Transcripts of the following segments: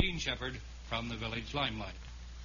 Gene Shepard from the Village Limelight.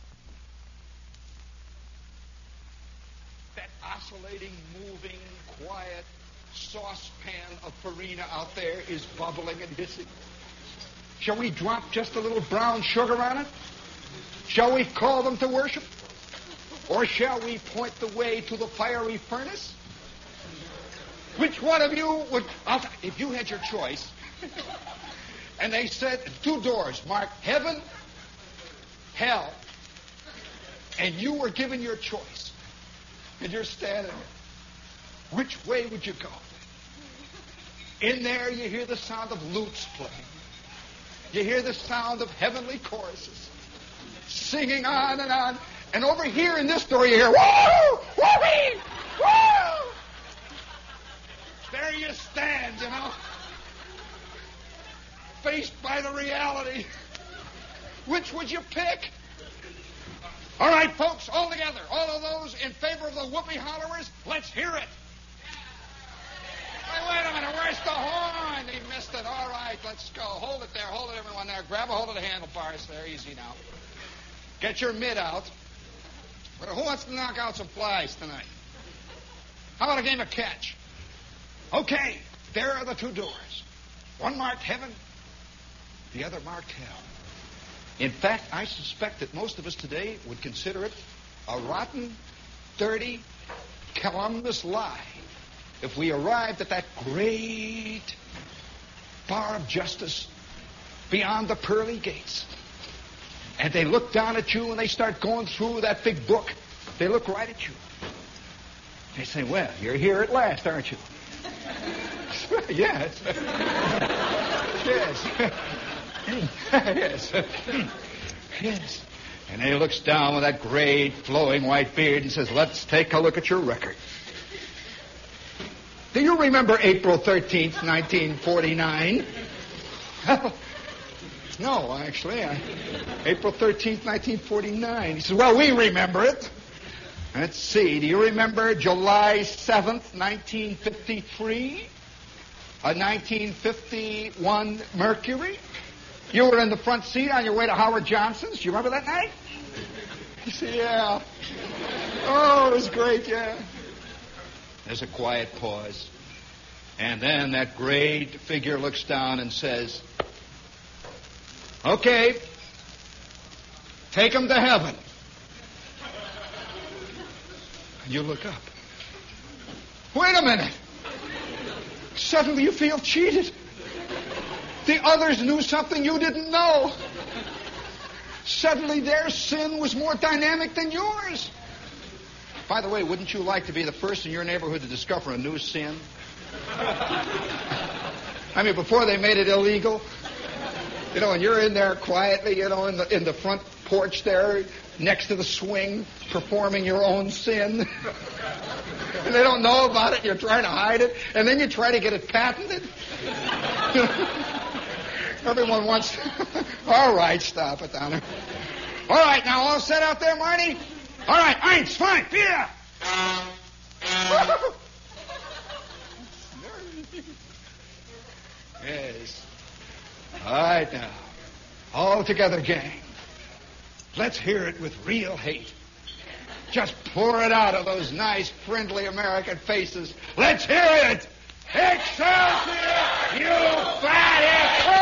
That oscillating, moving, quiet saucepan of farina out there is bubbling and hissing. Shall we drop just a little brown sugar on it? Shall we call them to worship? Or shall we point the way to the fiery furnace? Which one of you would... if you had your choice, and they said 2 doors marked heaven, hell, and you were given your choice, and you're standing there, which way would you go? In there you hear the sound of lutes playing. You hear the sound of heavenly choruses singing on and on. And over here in this door you hear, woo! Woo-wee! Woo! There you stand, faced by the reality. Which would you pick? All right, folks, all together, all of those in favor of the whoopee hollowers, let's hear it. Wait a minute, where's the horn? He missed it. All right, let's go. Hold it there. Hold it, everyone there. Grab a hold of the handlebars there. Easy now. Get your mitt out. Who wants to knock out some flies tonight? How about a game of catch? Okay, there are the 2 doors. One marked heaven, the other marked hell. In fact, I suspect that most of us today would consider it a rotten, dirty, calumnious lie if we arrived at that great bar of justice beyond the pearly gates. And they look down at you and they start going through that big book. They look right at you. They say, well, you're here at last, aren't you? Yes. Yes. Yes. Yes. And he looks down with that great flowing white beard and says, let's take a look at your record. Do you remember April 13th, 1949? No, actually. April 13th, 1949. He says, well, we remember it. Let's see. Do you remember July 7th, 1953? A 1951 Mercury? You were in the front seat on your way to Howard Johnson's. Do you remember that night? He said, yeah. Oh, it was great, yeah. There's a quiet pause. And then that great figure looks down and says, okay, take them to heaven. And you look up. Wait a minute. Suddenly you feel cheated. The others knew something you didn't know. Suddenly their sin was more dynamic than yours. By the way, wouldn't you like to be the first in your neighborhood to discover a new sin? I mean, before they made it illegal, and you're in there quietly, in the front porch there, next to the swing, performing your own sin. And they don't know about it, you're trying to hide it, and then you try to get it patented. Everyone wants... All right, stop it down there. All right, now all set out there, Marty? All right, eins, fine, vier. Yes. All right, now. All together, gang. Let's hear it with real hate. Just pour it out of those nice, friendly American faces. Let's hear it! Excelsior, you fatty!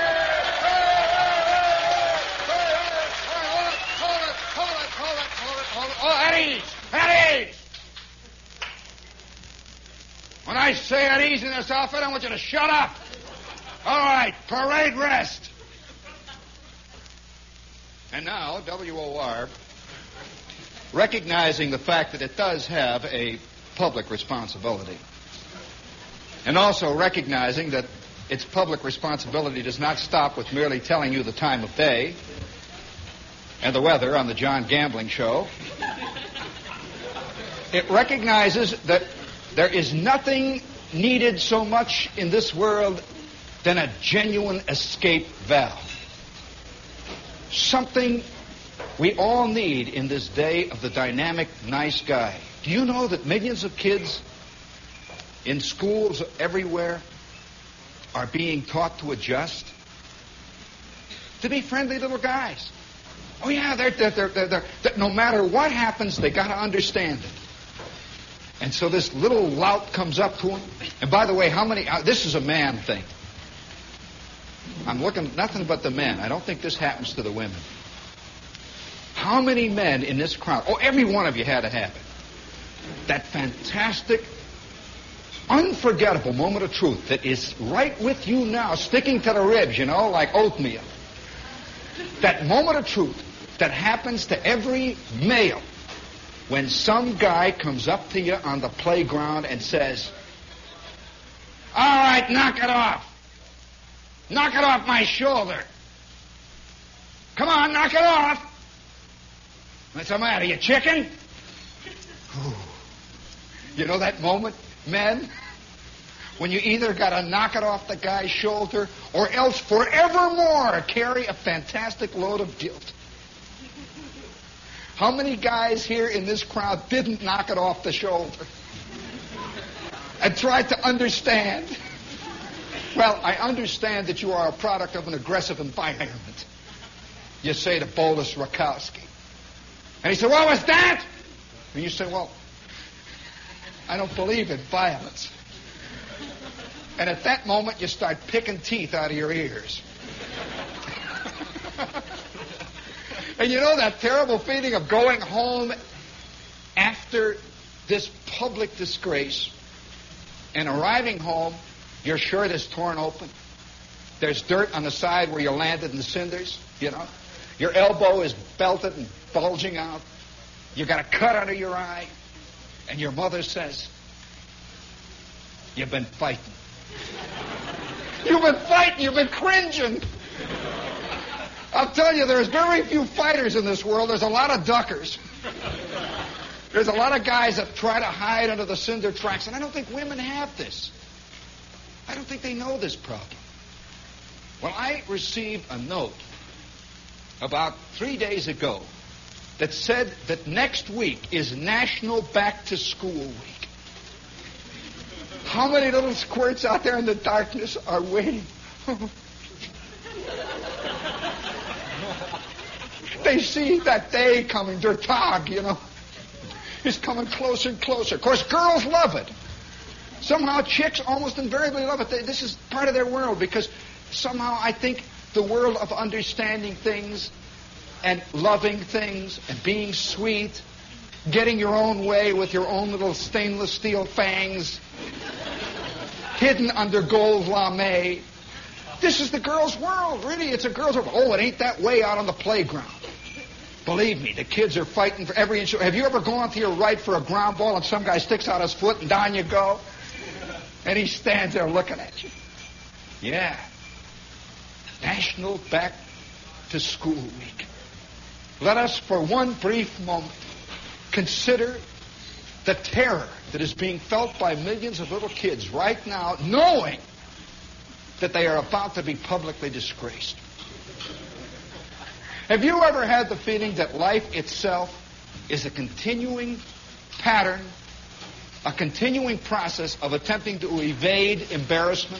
Hold it. Oh, at ease! When I say at ease in this outfit, I want you to shut up. All right, parade rest. And now, WOR, recognizing the fact that it does have a public responsibility, and also recognizing that its public responsibility does not stop with merely telling you the time of day and the weather on the John Gambling Show, it recognizes that there is nothing needed so much in this world than a genuine escape valve. Something we all need in this day of the dynamic nice guy. Do you know that millions of kids in schools everywhere are being taught to adjust? to be friendly little guys. Oh, yeah, they're no matter what happens, they got to understand it. And so this little lout comes up to him. And by the way, how many... this is a man thing. I'm looking at nothing but the men. I don't think this happens to the women. How many men in this crowd... Oh, every one of you had to have it. That fantastic, unforgettable moment of truth that is right with you now, sticking to the ribs, you know, like oatmeal. That moment of truth that happens to every male when some guy comes up to you on the playground and says, all right, knock it off. Knock it off my shoulder. Come on, knock it off. What's the matter, you chicken? You know that moment, men, when you either got to knock it off the guy's shoulder or else forevermore carry a fantastic load of guilt. How many guys here in this crowd didn't knock it off the shoulder and tried to understand? Well, I understand that you are a product of an aggressive environment. You say to Boris Rakowski. And he said, what was that? And you say, well, I don't believe in violence. And at that moment, you start picking teeth out of your ears. And you know that terrible feeling of going home after this public disgrace and arriving home, your shirt is torn open. There's dirt on the side where you landed in the cinders, you know. Your elbow is belted and bulging out. You got a cut under your eye. And your mother says, you've been fighting. You've been fighting. You've been cringing. I'll tell you, there's very few fighters in this world. There's a lot of duckers. There's a lot of guys that try to hide under the cinder tracks. And I don't think women have this. I don't think they know this problem. Well, I received a note about 3 days ago that said that next week is National Back to School Week. How many little squirts out there in the darkness are waiting? They see that day coming, their tag, you know. It's coming closer and closer. Of course, girls love it. Somehow chicks almost invariably love it. This is part of their world because somehow I think the world of understanding things and loving things and being sweet, getting your own way with your own little stainless steel fangs hidden under gold lame. This is the girl's world, really. It's a girl's world. Oh, it ain't that way out on the playground. Believe me, the kids are fighting for every inch. Have you ever gone to your right for a ground ball and some guy sticks out his foot and down you go? And he stands there looking at you. Yeah. National Back to School Week. Let us, for one brief moment, consider the terror that is being felt by millions of little kids right now, knowing that they are about to be publicly disgraced. Have you ever had the feeling that life itself is a continuing pattern, a continuing process of attempting to evade embarrassment?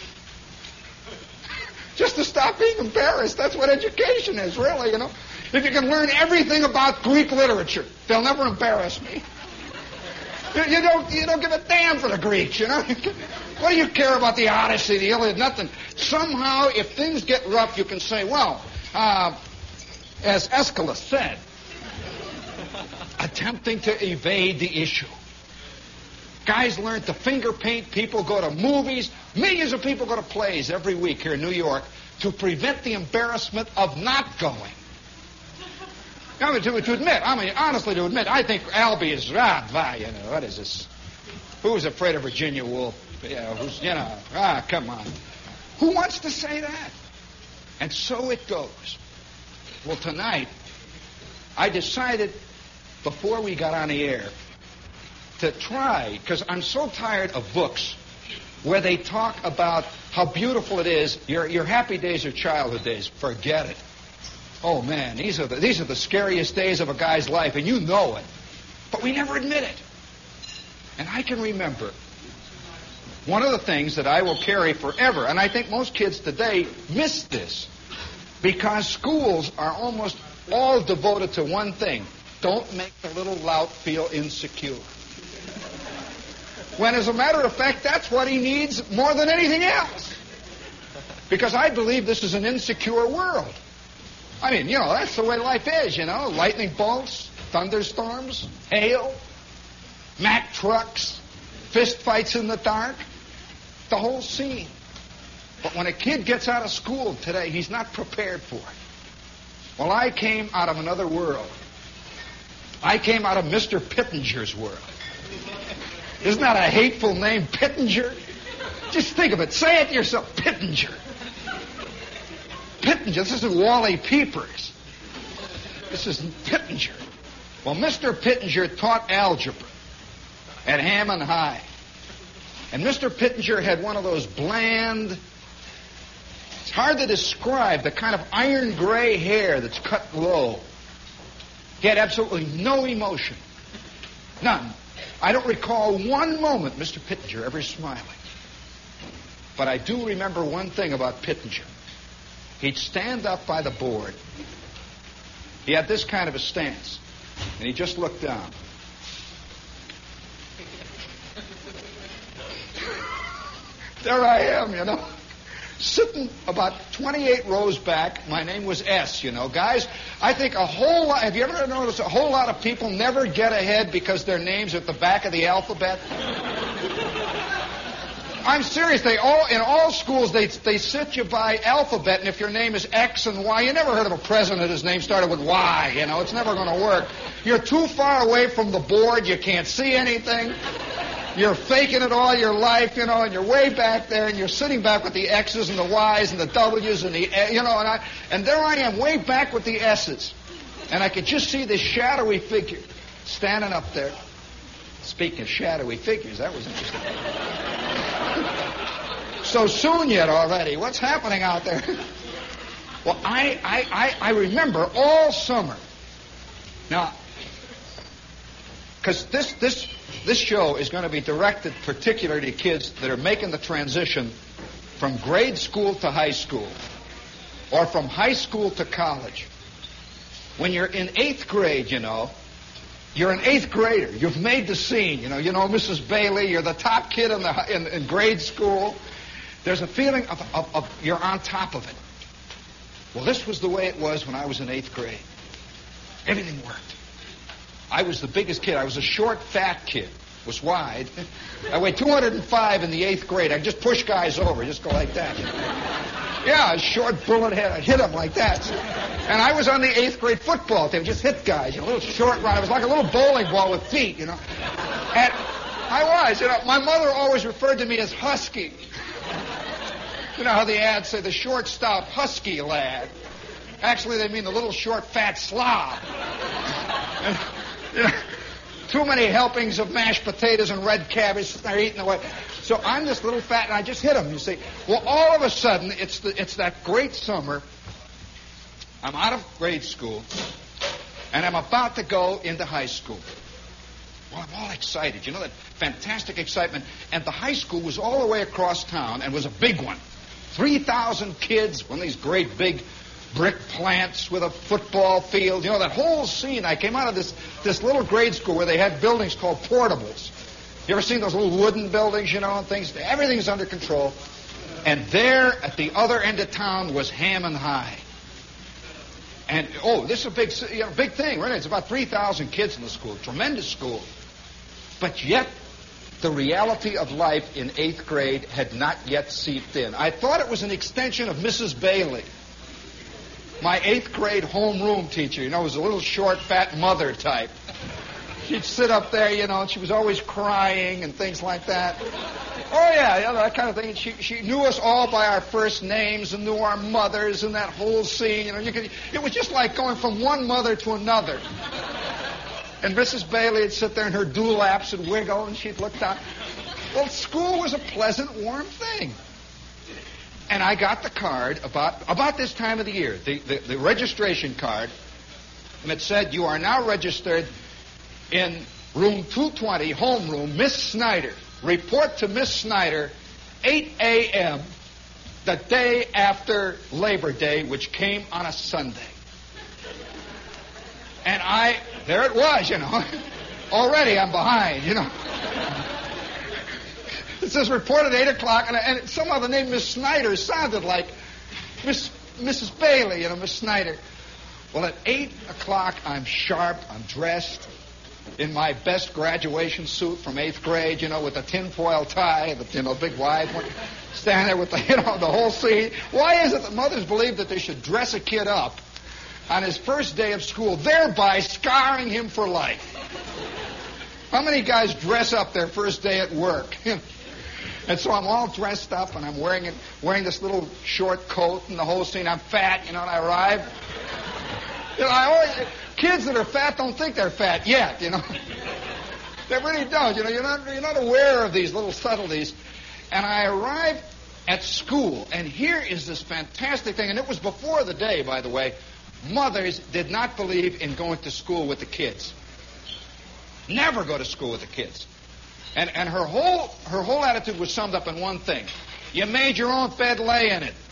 Just to stop being embarrassed. That's what education is, really, you know. If you can learn everything about Greek literature, they'll never embarrass me. You don't give a damn for the Greeks, you know. What do you care about the Odyssey, the Iliad? Nothing. Somehow, if things get rough, you can say, well, as Aeschylus said, attempting to evade the issue. Guys learn to finger paint. People go to movies. Millions of people go to plays every week here in New York to prevent the embarrassment of not going. Honestly to admit, I think Albee is, what is this? Who's afraid of Virginia Woolf? Come on. Who wants to say that? And so it goes. Well, tonight, I decided before we got on the air to try, because I'm so tired of books where they talk about how beautiful it is. Your happy days are childhood days. Forget it. Oh, man, these are the scariest days of a guy's life, and you know it. But we never admit it. And I can remember one of the things that I will carry forever, and I think most kids today miss this. Because schools are almost all devoted to one thing. Don't make the little lout feel insecure. When, as a matter of fact, that's what he needs more than anything else. Because I believe this is an insecure world. I mean, that's the way life is, Lightning bolts, thunderstorms, hail, Mack trucks, fist fights in the dark, the whole scene. But when a kid gets out of school today, he's not prepared for it. Well, I came out of another world. I came out of Mr. Pittenger's world. Isn't that a hateful name, Pittenger? Just think of it. Say it to yourself, Pittenger. Pittenger. This isn't Wally Peepers. This is Pittenger. Well, Mr. Pittenger taught algebra at Hammond High. And Mr. Pittenger had one of those bland, it's hard to describe, the kind of iron gray hair that's cut low. He had absolutely no emotion. None. I don't recall one moment Mr. Pittenger ever smiling. But I do remember one thing about Pittenger. He'd stand up by the board. He had this kind of a stance. And he just looked down. There I am, sitting about 28 rows back. My name was S, Guys, I think have you ever noticed a whole lot of people never get ahead because their names are at the back of the alphabet? I'm serious. In all schools, they sit you by alphabet, and if your name is X and Y, you never heard of a president whose name started with Y, It's never going to work. You're too far away from the board. You can't see anything. You're faking it all your life, and you're way back there, and you're sitting back with the X's and the Y's and the W's and the, and there I am, way back with the S's. And I could just see this shadowy figure standing up there. Speaking of shadowy figures, that was interesting. So soon yet already. What's happening out there? Well, I remember all summer. Now, because this show is going to be directed particularly to kids that are making the transition from grade school to high school, or from high school to college. When you're in 8th grade, you're an 8th grader. You've made the scene. You know Mrs. Bailey. You're the top kid in grade school. There's a feeling of you're on top of it. Well, this was the way it was when I was in 8th grade. Everything worked. I was the biggest kid. I was a short, fat kid. Was wide. I weighed 205 in the 8th grade. I'd just push guys over. Just go like that. Yeah, a short bullet head. I'd hit them like that. And I was on the 8th grade football team. Just hit guys. A little short run. I was like a little bowling ball with feet, And I was. My mother always referred to me as Husky. You know how the ads say the short, stout, husky lad. Actually, they mean the little, short, fat slob. And, too many helpings of mashed potatoes and red cabbage. They're eating away. So I'm this little fat, and I just hit them, you see. Well, all of a sudden, it's that great summer. I'm out of grade school, and I'm about to go into high school. Well, I'm all excited. That fantastic excitement. And the high school was all the way across town and was a big one. 3,000 kids, one of these great big brick plants with a football field. That whole scene. I came out of this little grade school where they had buildings called portables. You ever seen those little wooden buildings, and things? Everything's under control. And there at the other end of town was Hammond High. And, this is a big thing, right? It's about 3,000 kids in the school. Tremendous school. But yet, the reality of life in 8th grade had not yet seeped in. I thought it was an extension of Mrs. Bailey, my 8th grade homeroom teacher. Was a little short, fat mother type. She'd sit up there, and she was always crying and things like that. Oh, yeah, that kind of thing. And she knew us all by our first names and knew our mothers and that whole scene. It was just like going from one mother to another. And Mrs. Bailey would sit there in her dewlaps and wiggle, and she'd look down. Well, school was a pleasant, warm thing. And I got the card about this time of the year, the registration card, and it said, "You are now registered in room 220, homeroom, Miss Snyder. Report to Miss Snyder, 8 a.m. the day after Labor Day, which came on a Sunday. And there it was, Already I'm behind, It says reported 8 o'clock, and somehow the name Miss Snyder sounded like Mrs. Bailey, Miss Snyder. Well, at 8 o'clock, I'm sharp, I'm dressed in my best graduation suit from 8th grade, with the tinfoil tie, the big wide one, standing there with the whole scene. Why is it that mothers believe that they should dress a kid up on his first day of school, thereby scarring him for life? How many guys dress up their first day at work? And so I'm all dressed up, and I'm wearing this little short coat and the whole scene. I'm fat, and I arrive. Kids that are fat don't think they're fat yet, They really don't. You're not aware of these little subtleties. And I arrive at school, and here is this fantastic thing, and it was before the day, by the way. Mothers did not believe in going to school with the kids. Never go to school with the kids. And her whole attitude was summed up in one thing. You made your own bed, lay in it.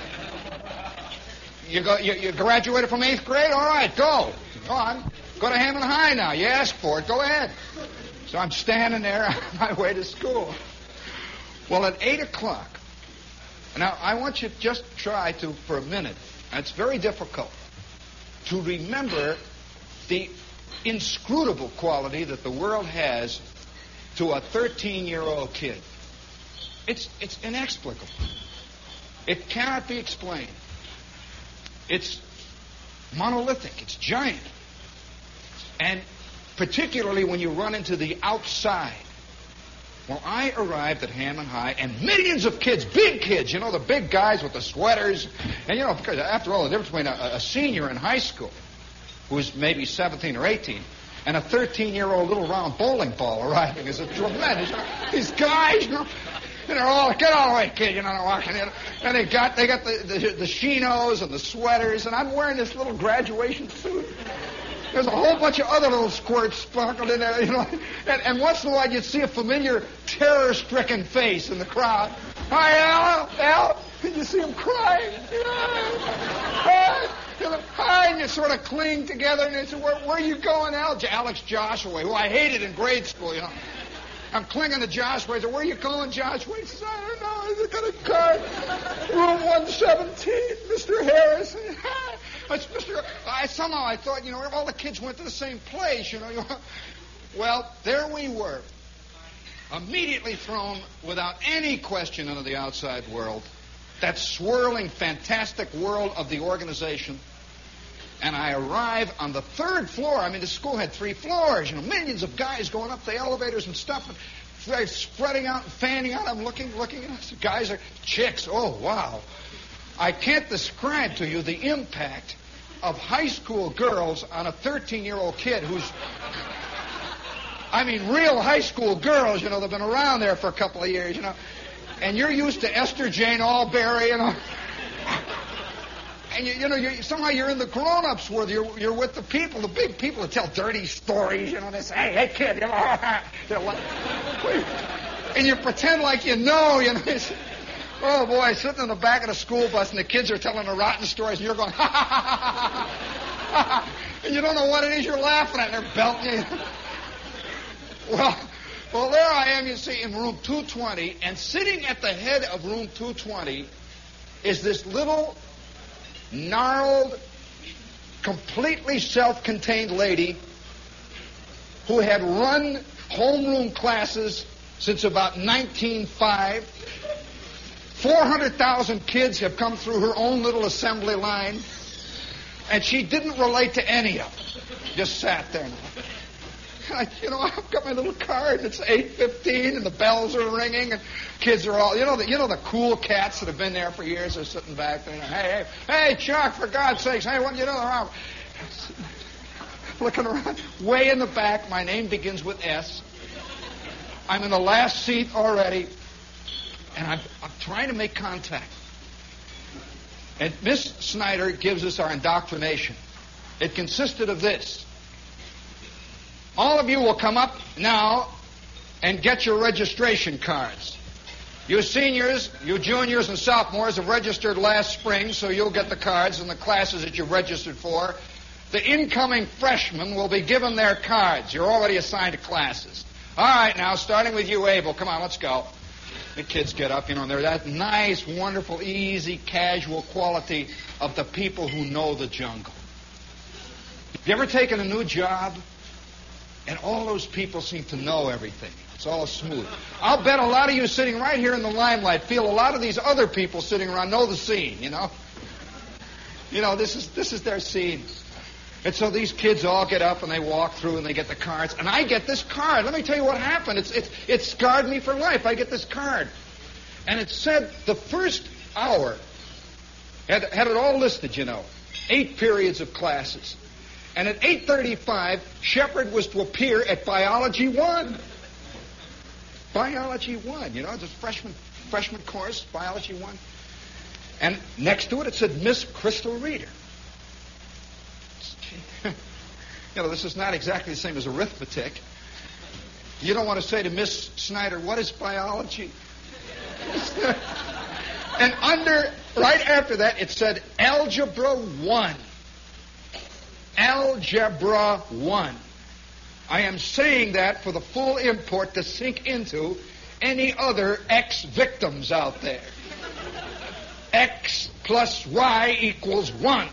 You graduated from 8th grade? All right, go. Go on. Go to Hammond High now. You asked for it. Go ahead. So I'm standing there on my way to school. Well, at 8 o'clock, now I want you to just try to, for a minute, and it's very difficult, to remember the inscrutable quality that the world has to a 13-year-old kid. It's inexplicable. It cannot be explained. It's monolithic. It's giant. And particularly when you run into the outside. Well, I arrived at Hammond High, and millions of kids, big kids, the big guys with the sweaters. And, because after all, the difference between a senior in high school, who's maybe 17 or 18, and a 13-year-old little round bowling ball arriving is a tremendous. These guys, they're all, get all the way, kid, they're walking in. And they got the chinos and the sweaters, and I'm wearing this little graduation suit. There's a whole bunch of other little squirts sprinkled in there, And once in a while you'd see a familiar terror-stricken face in the crowd. Hi, Al. And you see him crying. Hi, and you sort of cling together, and they say, where are you going, Al? Alex Joshua, who I hated in grade school, I'm clinging to Joshua. I said, where are you going, Joshua? He says, I don't know. I got a card. Room 117, Mr. Harris. Somehow I thought, all the kids went to the same place, Well, there we were, immediately thrown without any question into the outside world, that swirling, fantastic world of the organization. And I arrive on the 3rd floor. I mean, the school had 3 floors, millions of guys going up the elevators and stuff, and they're spreading out and fanning out. I'm looking, and the guys are chicks. Oh, wow. I can't describe to you the impact of high school girls on a 13-year-old kid who's, real high school girls, they've been around there for a couple of years, and you're used to Esther Jane Albury, and somehow you're in the grown-ups world. You're with the people, the big people that tell dirty stories, they say, hey, kid, and you pretend like oh, boy, sitting in the back of the school bus, and the kids are telling the rotten stories, and you're going, ha, ha, ha, ha, ha, and you don't know what it is you're laughing at, and they're belting you. Well, there I am, you see, in room 220, and sitting at the head of room 220 is this little, gnarled, completely self-contained lady who had run homeroom classes since about 1905. 400,000 kids have come through her own little assembly line, and she didn't relate to any of them. Just sat there. I've got my little card. It's 8:15, and the bells are ringing, and kids are all, the cool cats that have been there for years are sitting back there. Hey, Chuck, for God's sakes, hey, what around? Looking around, way in the back. My name begins with S. I'm in the last seat already. And I'm trying to make contact. And Miss Snyder gives us our indoctrination. It consisted of this. All of you will come up now and get your registration cards. You seniors, you juniors and sophomores have registered last spring, so you'll get the cards in the classes that you've registered for. The incoming freshmen will be given their cards. You're already assigned to classes. All right, now, starting with you, Abel. Come on, let's go. The kids get up, and they're that nice, wonderful, easy, casual quality of the people who know the jungle. Have you ever taken a new job? And all those people seem to know everything. It's all smooth. I'll bet a lot of you sitting right here in the limelight feel a lot of these other people sitting around know the scene, you know? This is their scene. And so these kids all get up and they walk through and they get the cards. And I get this card. Let me tell you what happened. It scarred me for life. I get this card. And it said the first hour had it all listed, 8 periods of classes. And at 8:35, Shepard was to appear at Biology 1. Biology 1, it's a freshman course, Biology 1. And next to it said Miss Crystal Reader. This is not exactly the same as arithmetic. You don't want to say to Miss Snyder, what is biology? And right after that, it said Algebra 1. Algebra 1. I am saying that for the full import to sink into any other ex-victims out there. X plus Y equals 1.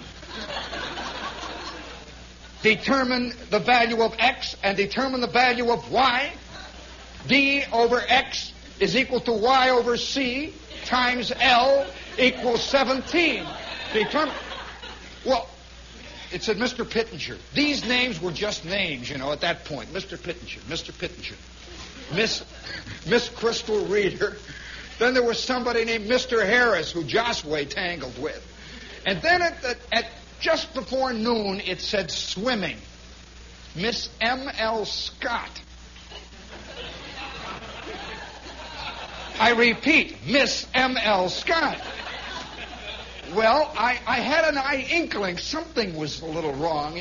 Determine the value of X and determine the value of Y. D over X is equal to Y over C times L equals 17. Well, it said Mr. Pittenger. These names were just names, at that point. Mr. Pittenger. Miss Crystal Reader. Then there was somebody named Mr. Harris who Josway tangled with. And then at just before noon, it said swimming. Miss M.L. Scott. I repeat, Miss M.L. Scott. Well, I had an inkling something was a little wrong,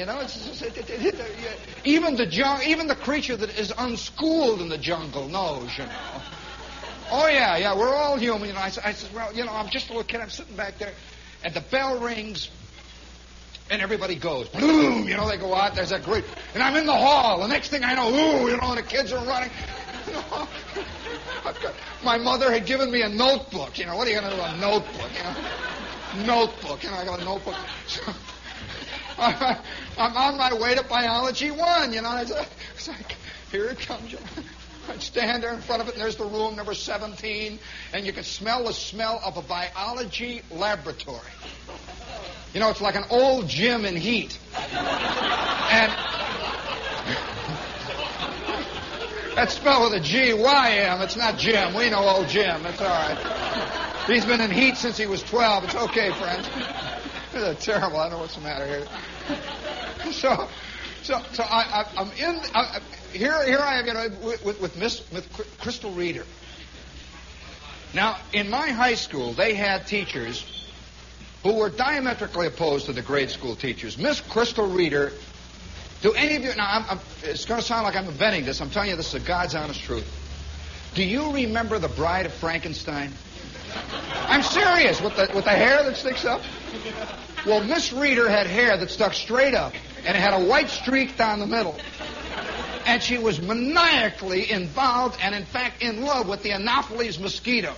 Even the creature that is unschooled in the jungle knows, Oh, yeah, we're all human. I said, well, I'm just a little kid. I'm sitting back there, and the bell rings, and everybody goes. Boom, they go out. There's that great... And I'm in the hall. The next thing I know, and the kids are running. My mother had given me a notebook. What are you going to do with a notebook, Notebook, I got a notebook. So, I'm on my way to Biology 1, It's like, here it comes. I'd stand there in front of it, and there's the room number 17, and you can smell the smell of a biology laboratory. It's like an old gym in heat. And that's spelled with a G-Y-M. It's not Jim. We know old Jim. It's all right. He's been in heat since he was 12. It's okay, friends. It's terrible. I don't know what's the matter here. So I'm in. Here I am, with Miss Crystal Reader. Now, in my high school, they had teachers who were diametrically opposed to the grade school teachers. Miss Crystal Reader. Do any of you now? It's going to sound like I'm inventing this. I'm telling you, this is the God's honest truth. Do you remember The Bride of Frankenstein? I'm serious, with the hair that sticks up. Well, Miss Reader had hair that stuck straight up, and it had a white streak down the middle. And she was maniacally involved and, in fact, in love with the Anopheles mosquito.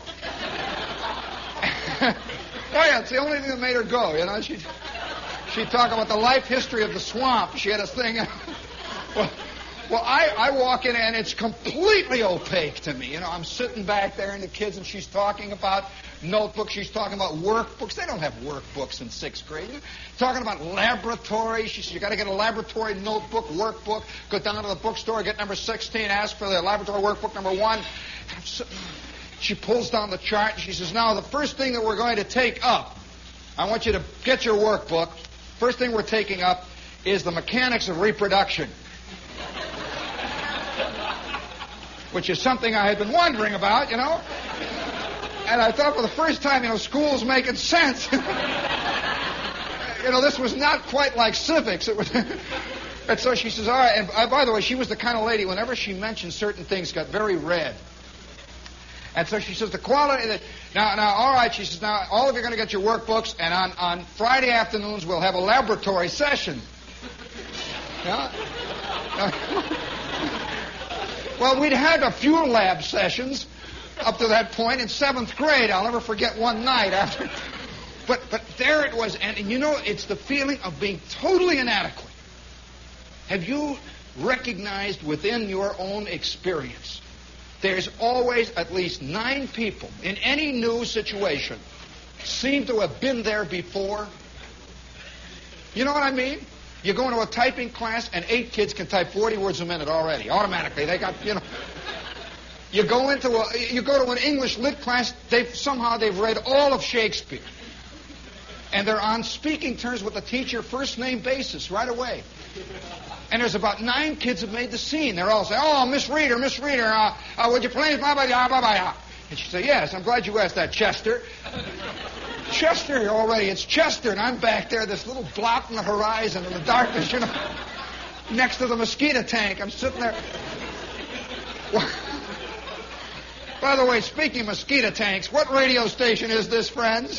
Oh, yeah, it's the only thing that made her go, She'd talk about the life history of the swamp. She had a thing. Well, I walk in, and it's completely opaque to me. I'm sitting back there, and the kids, and she's talking about notebooks. She's talking about workbooks. They don't have workbooks in 6th grade. Talking about laboratory. She said, you got to get a laboratory notebook, workbook. Go down to the bookstore, get number 16, ask for the laboratory workbook number 1. She pulls down the chart, and she says, now, the first thing that we're going to take up, I want you to get your workbook. First thing we're taking up is the mechanics of reproduction. Which is something I had been wondering about, And I thought for the first time, school's making sense. This was not quite like civics. It was. And so she says, all right, and by the way, she was the kind of lady, whenever she mentioned certain things, got very red. And so she says, the quality... Now, all right, she says, now, all of you are going to get your workbooks, and on Friday afternoons we'll have a laboratory session. Yeah? Well, we'd had a few lab sessions up to that point in 7th grade. I'll never forget one night after... But there it was, and you know, it's the feeling of being totally inadequate. Have you recognized within your own experience there's always at least 9 people in any new situation seem to have been there before? You know what I mean? You go into a typing class and 8 kids can type 40 words a minute already, automatically. They got, you know. You go to an English lit class, they've read all of Shakespeare. And they're on speaking terms with the teacher, first name basis, right away. And there's about 9 kids have made the scene. They're all saying, "Oh, Miss Reader, would you please blah, blah, blah, blah, blah." And she said, "Yes, I'm glad you asked that, Chester." Chester already, it's Chester, and I'm back there, this little blot in the horizon in the darkness, you know, next to the mosquito tank. I'm sitting there. By the way, speaking of mosquito tanks, what radio station is this, friends?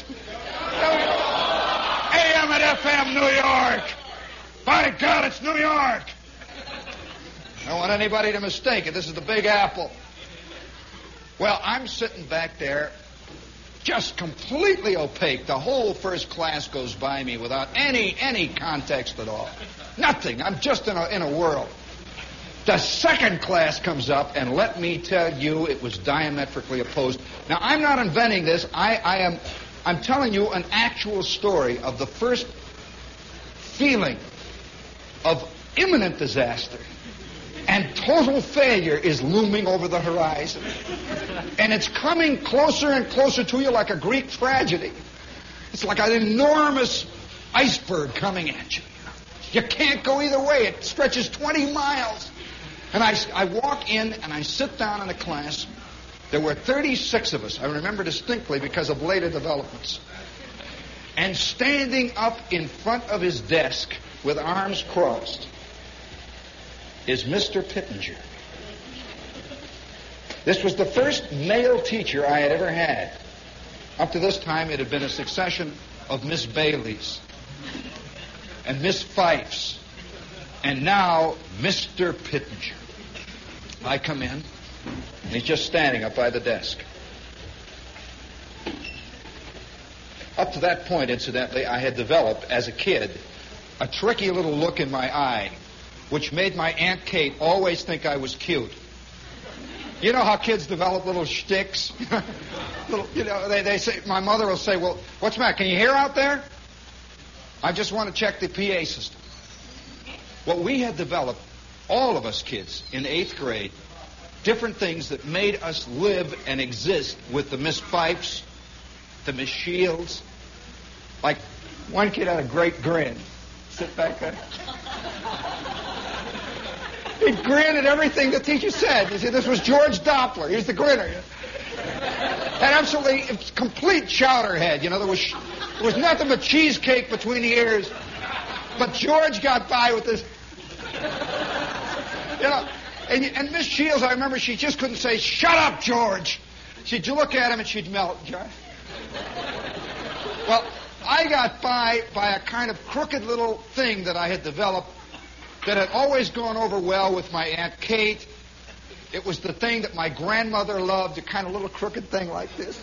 AM and FM, New York. By God, it's New York. I don't want anybody to mistake it. This is the Big Apple. Well, I'm sitting back there, just completely opaque. The whole first class goes by me without any context at all. Nothing. I'm just in a whirl. The second class comes up, and let me tell you, it was diametrically opposed. Now, I'm not inventing this. I'm telling you an actual story of the first feeling of imminent disaster. And total failure is looming over the horizon. And it's coming closer and closer to you like a Greek tragedy. It's like an enormous iceberg coming at you. You can't go either way. It stretches 20 miles. And I walk in and I sit down in a class. There were 36 of us. I remember distinctly because of later developments. And standing up in front of his desk with arms crossed is Mr. Pittenger. This was the first male teacher I had ever had. Up to this time, it had been a succession of Miss Baileys and Miss Fifes, and now Mr. Pittenger. I come in, and he's just standing up by the desk. Up to that point, incidentally, I had developed, as a kid, a tricky little look in my eye, which made my Aunt Kate always think I was cute. You know how kids develop little shticks? They say, my mother will say, "Well, what's the matter? Can you hear out there?" "I just want to check the PA system." Well, we had developed, all of us kids, in 8th grade, different things that made us live and exist with the Miss Fifes, the Miss Shields. Like, one kid had a great grin. Sit back there. He'd grin at everything the teacher said. You see, this was George Doppler. He was the grinner. And absolutely complete chowderhead. You know, there was nothing but cheesecake between the ears. But George got by with this. You know, and Miss Shields, I remember, she just couldn't say, "Shut up, George." She'd look at him and she'd melt. Well, I got by a kind of crooked little thing that I had developed that had always gone over well with my Aunt Kate. It was the thing that my grandmother loved, a kind of little crooked thing like this.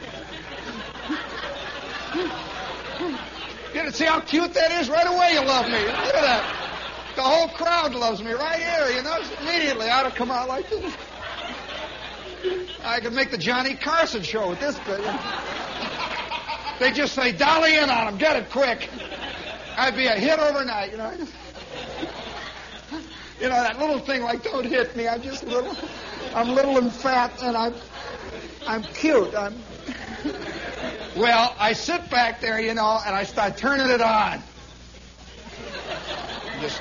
See how cute that is? Right away you love me. Look at that. The whole crowd loves me right here, you know. Immediately I'd have come out like this. I could make the Johnny Carson show with this thing. They just say, "Dolly in on him, get it quick." I'd be a hit overnight, you know. You know, that little thing like, "Don't hit me, I'm just little. I'm little and fat, and I'm cute. Well, I sit back there, you know, and I start turning it on. Just...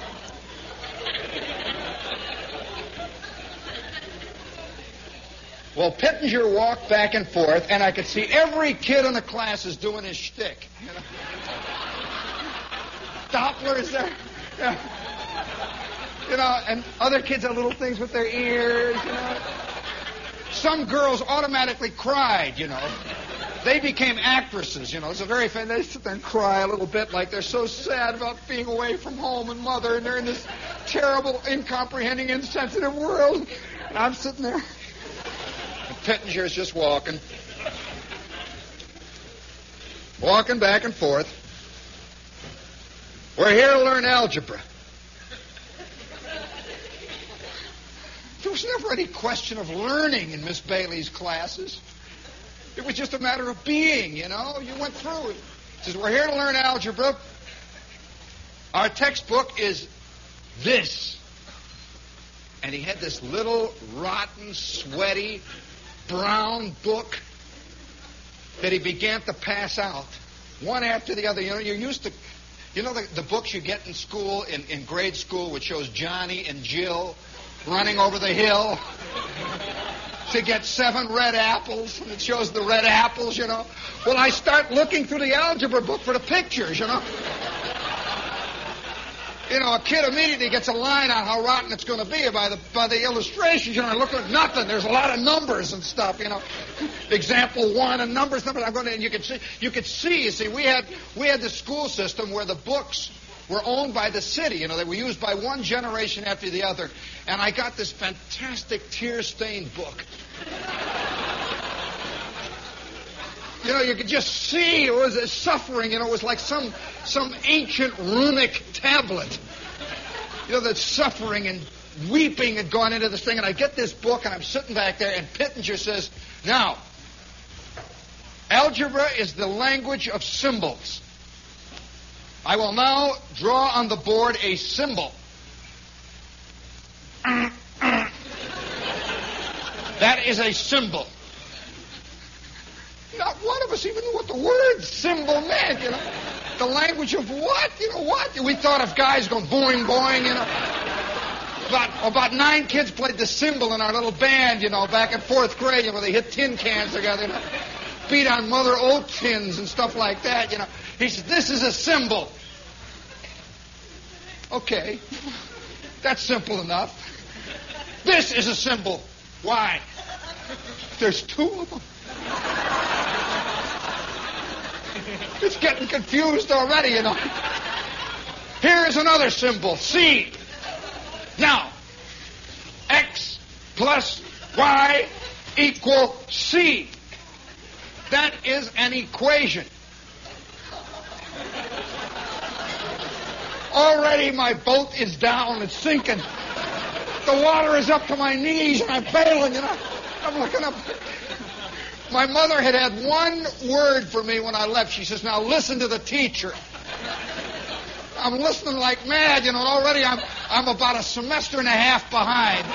Well, Pittenger walked back and forth, and I could see every kid in the class is doing his shtick. You know? Doppler's there. Yeah. You know, and other kids have little things with their ears, you know. Some girls automatically cried, you know. They became actresses, you know. It's a very they sit there and cry a little bit like they're so sad about being away from home and mother, and they're in this terrible, incomprehending, insensitive world. And I'm sitting there. And Pittenger's just walking back and forth. We're here to learn algebra. There was never any question of learning in Miss Bailey's classes. It was just a matter of being, you know. You went through it. He says, we're here to learn algebra. Our textbook is this. And he had this little, rotten, sweaty, brown book that he began to pass out, one after the other. You know, you're used to, you know, the books you get in school, in grade school, which shows Johnny and Jill running over the hill to get 7 red apples, and it shows the red apples, you know. Well, I start looking through the algebra book for the pictures, you know. You know, a kid immediately gets a line on how rotten it's going to be by the illustrations. You know, I look at nothing. There's a lot of numbers and stuff. You know, example 1 and numbers. I'm going to, and you could see. You see, we had the school system where the books were owned by the city. You know, they were used by one generation after the other. And I got this fantastic tear-stained book. You know, you could just see it was a suffering. You know, it was like some ancient runic tablet. You know, that suffering and weeping had gone into this thing. And I get this book, and I'm sitting back there, and Pittenger says, now, algebra is the language of symbols. I will now draw on the board a symbol. That is a symbol. Not one of us even knew what the word symbol meant, you know. The language of what? You know, what? We thought of guys going boing, boing, you know. About 9 kids played the cymbal in our little band, you know, back in 4th grade, you know, they hit tin cans together, you know. Beat on Mother Oat tins and stuff like that, you know. He said, this is a symbol. Okay. That's simple enough. This is a symbol. Why? There's 2 of them. It's getting confused already, you know. Here is another symbol, C. Now, X plus Y equal C. That is an equation. Already my boat is down, it's sinking. The water is up to my knees and I'm bailing, you know. I'm looking up. My mother had one word for me when I left. She says, now listen to the teacher. I'm listening like mad, you know, and already I'm about a semester and a half behind.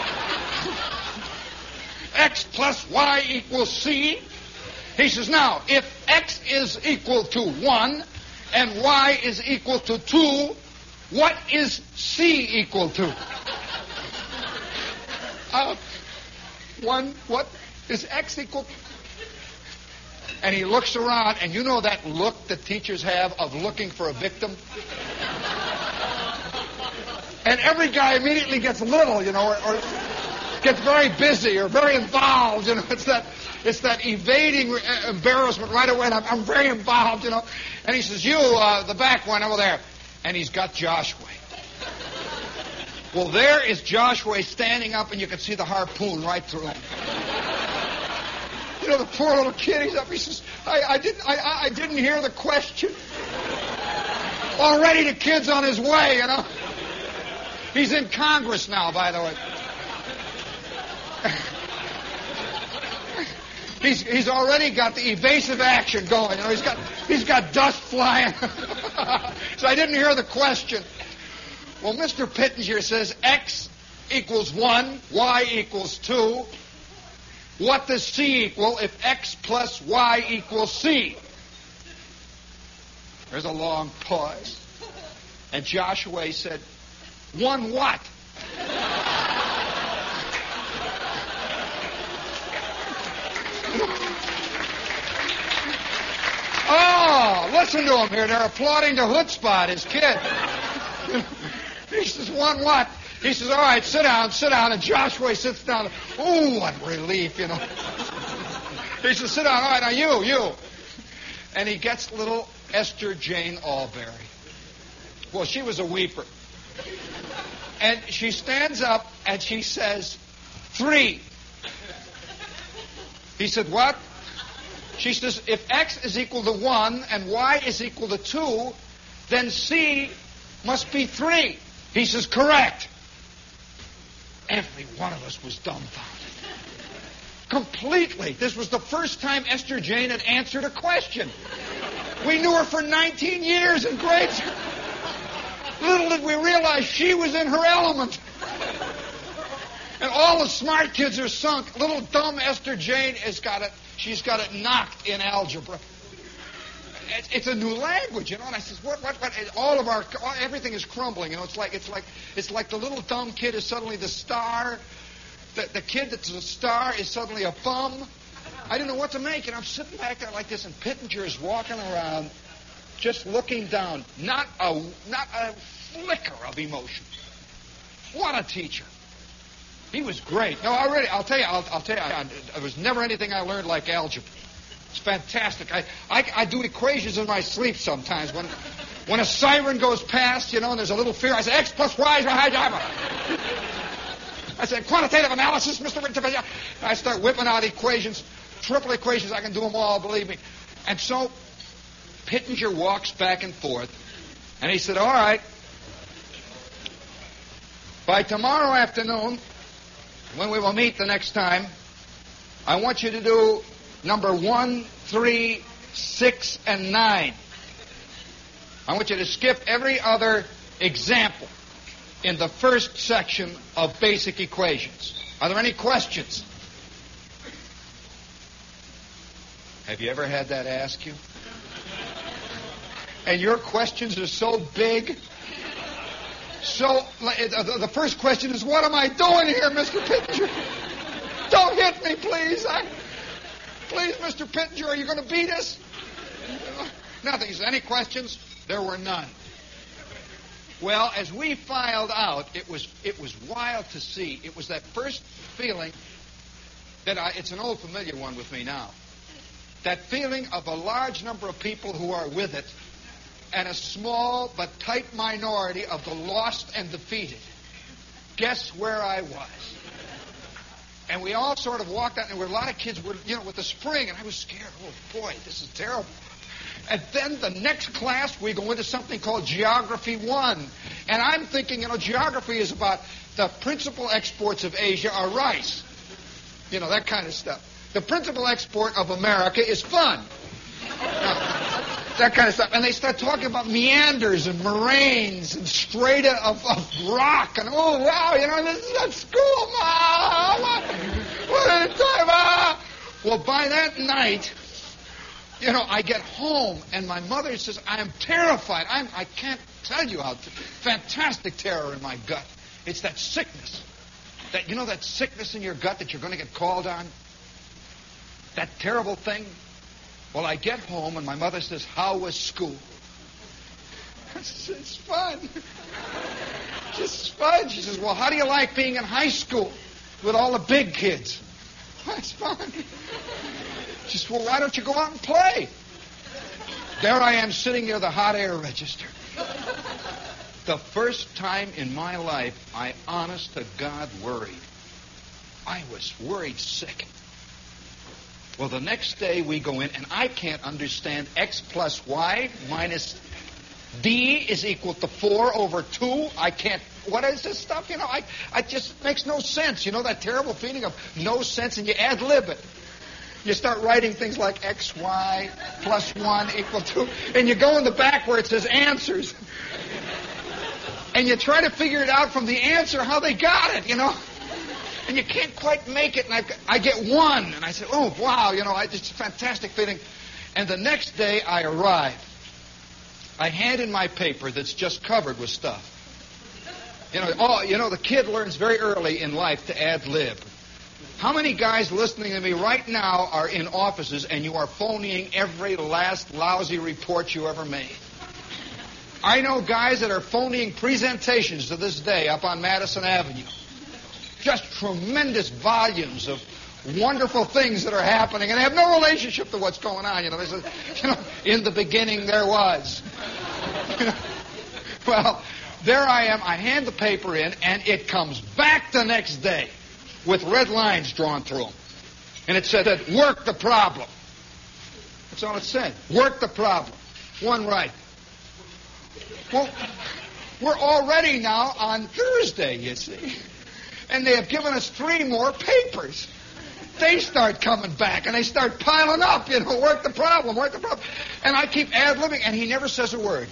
X plus Y equals C. He says, now, if X is equal to 1 and Y is equal to 2, what is C equal to? 1, what is X equal to? And he looks around, and you know that look that teachers have of looking for a victim? And every guy immediately gets little, you know, or gets very busy or very involved, you know. It's that evading embarrassment right away, and I'm very involved, you know. And he says, you, the back one over there. And he's got Joshua. Well, there is Joshua standing up, and you can see the harpoon right through him. You know, the poor little kid, he's up, he says, I didn't hear the question. Already the kid's on his way, you know. He's in Congress now, by the way. He's already got the evasive action going. You know, he's got dust flying. So I didn't hear the question. Well, Mr. Pittenger says X equals 1, Y equals 2. What does C equal if X plus Y equals C? There's a long pause. And Joshua said, 1 what? Oh, listen to him here. They're applauding to Hoodspot, his kid. He says, 1 what? He says, all right, sit down. And Joshua sits down. Ooh, what relief, you know. He says, sit down. All right, now you. And he gets little Esther Jane Albury. Well, she was a weeper. And she stands up and she says, 3. He said, what? She says, if X is equal to 1 and Y is equal to 2, then C must be 3. He says, correct. Every one of us was dumbfounded. Completely. This was the first time Esther Jane had answered a question. We knew her for 19 years in grade school. Little did we realize she was in her element. And all the smart kids are sunk. Little dumb Esther Jane she's got it knocked in algebra. It's a new language, you know. And I says, what? Everything is crumbling. You know, it's like the little dumb kid is suddenly the star. The kid that's the star is suddenly a bum. I didn't know what to make, and I'm sitting back there like this, and Pittenger is walking around, just looking down. Not a flicker of emotion. What a teacher! He was great. No, I'll tell you. There was never anything I learned like algebra. It's fantastic. I do equations in my sleep sometimes. When a siren goes past, you know, and there's a little fear, I say, X plus Y is I said, quantitative analysis, Mr. Winter. I start whipping out equations, triple equations. I can do them all, believe me. And so Pittenger walks back and forth, and he said, all right, by tomorrow afternoon, when we will meet the next time, I want you to do number 1, 3, 6, and 9. I want you to skip every other example in the first section of basic equations. Are there any questions? Have you ever had that asked you? And your questions are so big. So, the first question is, what am I doing here, Mr. Pittenger? Don't hit me, please. Please, Mr. Pittenger, are you going to beat us? Nothing. He said, any questions? There were none. Well, as we filed out, it was wild to see. It was that first feeling that it's an old familiar one with me now. That feeling of a large number of people who are with it and a small but tight minority of the lost and defeated. Guess where I was? And we all sort of walked out, and there were a lot of kids with the spring, and I was scared. Oh, boy, this is terrible. And then the next class, we go into something called Geography 1. And I'm thinking, geography is about the principal exports of Asia are rice. That kind of stuff. The principal export of America is fun. That kind of stuff. And they start talking about meanders and moraines and strata of rock. And, oh, wow, this is at school, Mom. What a time, Well, by that night, I get home, and my mother says, I am terrified. I can't tell you how fantastic terror in my gut. It's that sickness. That sickness in your gut that you're going to get called on? That terrible thing? Well, I get home, and my mother says, how was school? I said, it's fun. Just fun. She says, well, how do you like being in high school with all the big kids? It's fun. She says, well, why don't you go out and play? There I am sitting near the hot air register. The first time in my life I, honest to God, worried. I was worried sick. Well, the next day we go in, and I can't understand X plus Y minus D is equal to 4 over 2. I can't. What is this stuff? I just makes no sense. That terrible feeling of no sense, and you ad lib it. You start writing things like XY plus 1 equal 2, and you go in the back where it says answers. And you try to figure it out from the answer how they got it, And you can't quite make it, and I get 1. And I say, oh, wow, it's a fantastic feeling. And the next day I arrive. I hand in my paper that's just covered with stuff. The kid learns very early in life to ad lib. How many guys listening to me right now are in offices and you are phoning every last lousy report you ever made? I know guys that are phoning presentations to this day up on Madison Avenue. Just tremendous volumes of wonderful things that are happening, and they have no relationship to what's going on. They say, in the beginning there was. Well, there I am. I hand the paper in, and it comes back the next day with red lines drawn through them. And it said, work the problem. That's all it said. Work the problem. One right. Well, we're already now on Thursday, you see. And they have given us 3 more papers. They start coming back, and they start piling up, work the problem, work the problem. And I keep ad-libbing, and he never says a word.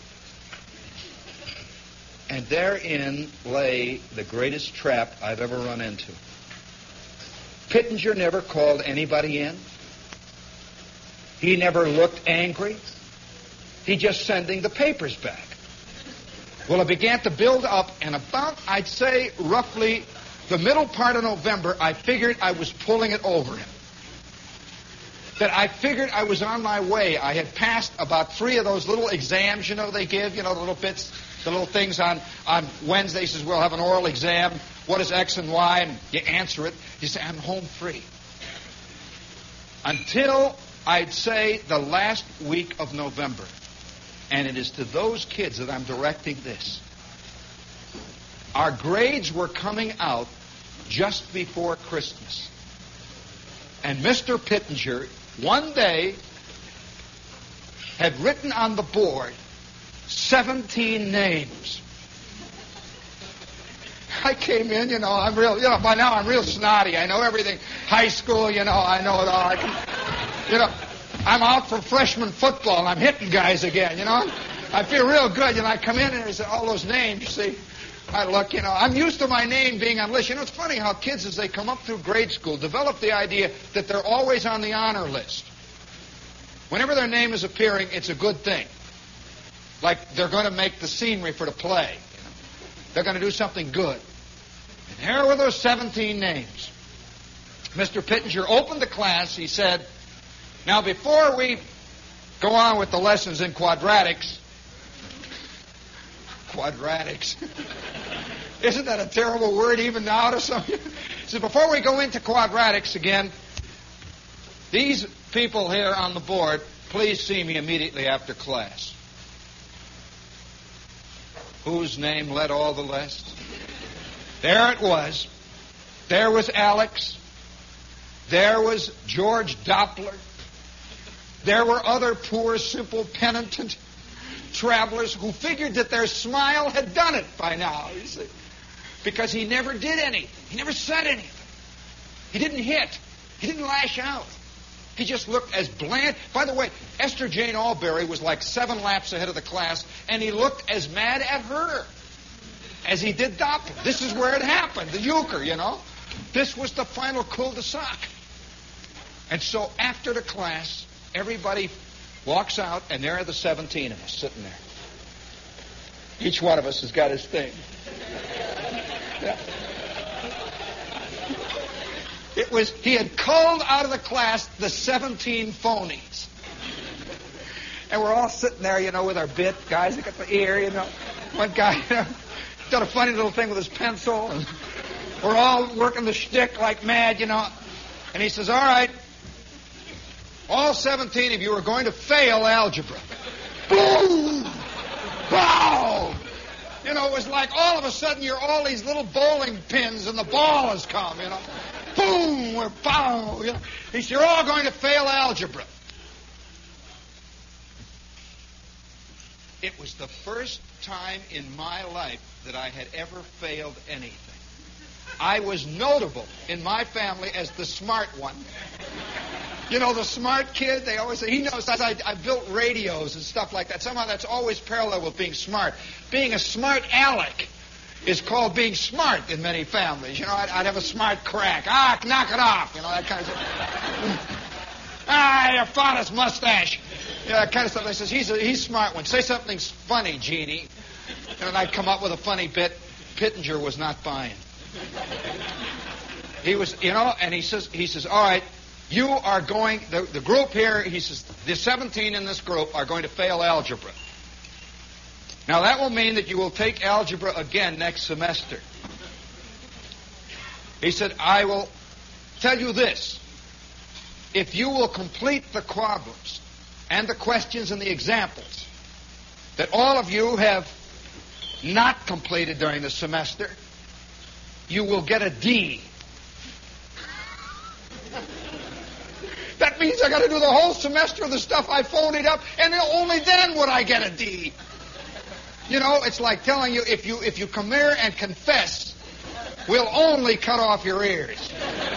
And therein lay the greatest trap I've ever run into. Pittenger never called anybody in. He never looked angry. He just sending the papers back. Well, it began to build up, and about, I'd say, roughly the middle part of November, I figured I was pulling it over him. That I figured I was on my way. I had passed about 3 of those little exams, they give, the little bits, the little things on Wednesday. He says, we'll have an oral exam. What is X and Y? And you answer it. You say, I'm home free. Until, I'd say, the last week of November. And it is to those kids that I'm directing this. Our grades were coming out just before Christmas. And Mr. Pittenger, one day, had written on the board 17 names. I came in, I'm real, by now I'm real snotty. I know everything. High school, I know it all. I'm out for freshman football, and I'm hitting guys again, I feel real good. I come in, and there's all those names, you see. I look, I'm used to my name being on the list. It's funny how kids, as they come up through grade school, develop the idea that they're always on the honor list. Whenever their name is appearing, it's a good thing. Like they're going to make the scenery for the play. They're going to do something good. And here were those 17 names. Mr. Pittenger opened the class. He said, now before we go on with the lessons in quadratics, isn't that a terrible word even now to some of you? He said, before we go into quadratics again, these people here on the board, please see me immediately after class. Whose name led all the rest? There it was. There was Alex. There was George Doppler. There were other poor, simple, penitent travelers who figured that their smile had done it by now, you see. Because he never did anything. He never said anything. He didn't hit. He didn't lash out. He just looked as bland. By the way, Esther Jane Albury was like 7 laps ahead of the class, and he looked as mad at her as he did Doppler. This is where it happened, the euchre, This was the final cul-de-sac. And so after the class, everybody walks out, and there are the 17 of us sitting there. Each one of us has got his thing. Yeah. He had culled out of the class the 17 phonies. And we're all sitting there, with our bit. Guys that got the ear, One guy, done a funny little thing with his pencil. And we're all working the shtick like mad, And he says, all right, all 17 of you are going to fail algebra. Boom! Bow! It was like all of a sudden you're all these little bowling pins and the ball has come, Boom! We're bow! He said, you're all going to fail algebra. It was the first time in my life that I had ever failed anything. I was notable in my family as the smart one. The smart kid, they always say, he knows I built radios and stuff like that. Somehow that's always parallel with being smart. Being a smart aleck is called being smart in many families. I'd have a smart crack. Knock it off. That kind of stuff. Your father's mustache. That kind of stuff. They says, he's smart one. Say something funny, Jeannie. And I'd come up with a funny bit. Pittenger was not buying. He was, and he says, all right, you are going, the group here, he says, the 17 in this group are going to fail algebra. Now, that will mean that you will take algebra again next semester. He said, I will tell you this. If you will complete the problems and the questions and the examples that all of you have not completed during the semester, you will get a D. That means I got to do the whole semester of the stuff I phoned up, and only then would I get a D. You know, it's like telling you, if you come here and confess, we'll only cut off your ears.